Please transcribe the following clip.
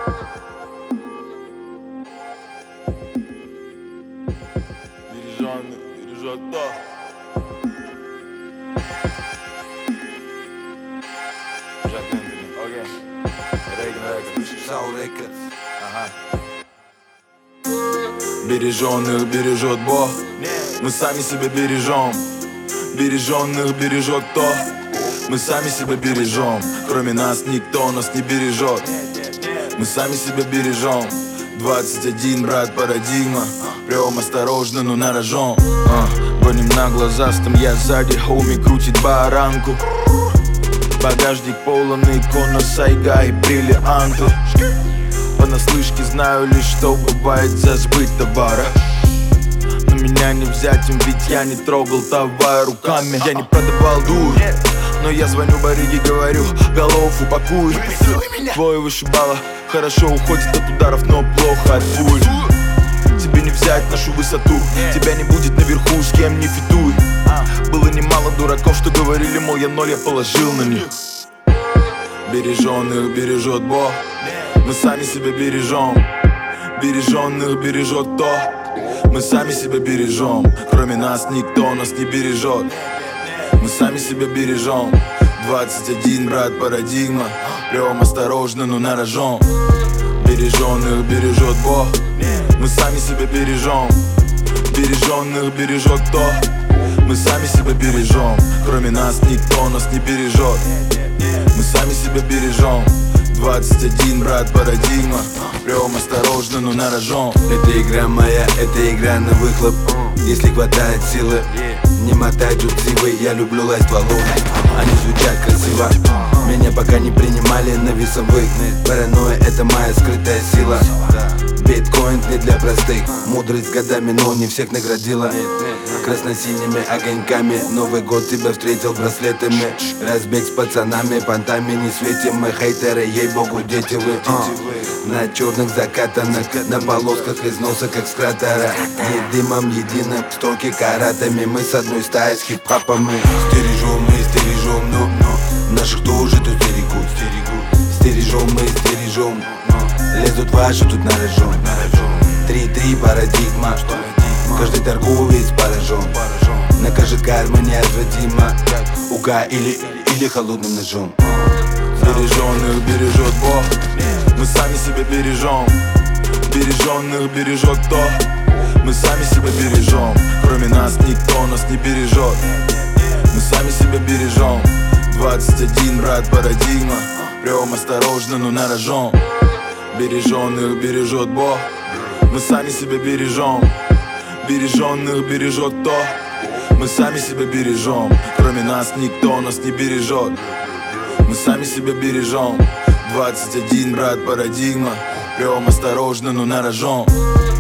Береженный бережет то. Джек Энтони, окей. Soul Records. Береженных бережет Бог. Мы сами себя бережем. Береженных бережет кто? Мы сами себя бережем. Кроме нас никто нас не бережет. Мы сами себя бережем. 21, брат, парадигма. Прям осторожно, но на рожон. Гоним на глазастом, я сзади. Хоуми крутит баранку. Багажник полон икона, сайга и бриллианты. Понаслышке знаю лишь, что бывает за сбыт товара. Но меня не взять им, ведь я не трогал товар руками. Я не продавал дурь, но я звоню барыге, говорю: голов упакуй. Твой вышибала хорошо уходит от ударов, но плохо от пуль. Тебе не взять нашу высоту, тебя не будет наверху, с кем не фитуй. Было немало дураков, что говорили, мол, я ноль, я положил на них. Береженных бережет Бог. Мы сами себя бережем. Береженных бережет кто? Мы сами себя бережем. Кроме нас никто нас не бережет. Мы сами себя бережем. 21, брат, парадигма. Прям осторожно, но на рожон. Береженных бережет Бог. Мы сами себя бережем. Береженных бережет кто? Мы сами себя бережем. Кроме нас никто нас не бережет. Мы сами себя бережем. 21, брат, парадигма. Прям осторожно, но на рожон. Это игра моя, это игра на выхлоп. Если хватает силы, не мотай тут сивы. Я люблю лай стволов, они звучат красиво. Меня пока не принимали на весовых. Паранойя — это моя скрытая сила. Биткоин не для простых. Мудрость годами, но не всех наградила. Красно-синими огоньками Новый год тебя встретил браслетами. Разбег с пацанами, понтами не светим. Мы хейтеры, ей-богу, дети вы. На черных закатанных, на полосках из носа, как с кратера. Не дымом единым, строки каратами. Мы с одной стаей, с хип-хопом мы стережем, но наших тоже тут стерегут. Стережем мы, стережем. Лезут ваши тут на рожон. 3-3 парадигма. Каждый торговец поражен. Накажет карма неотвратимо. Ука или холодным ножом. Береженных бережет Бог. Мы сами себя бережем. Береженных бережет кто? Мы сами себя бережем. Кроме нас никто нас не бережет. Мы сами себя бережем. 21, брат, парадигма. Прям осторожно, но на рожон. Береженных бережет Бог. Мы сами себя бережем. Береженных бережет кто? Мы сами себя бережем. Кроме нас никто нас не бережет. Мы сами себя бережем. 21, брат, парадигма. Прям осторожно, но на рожон.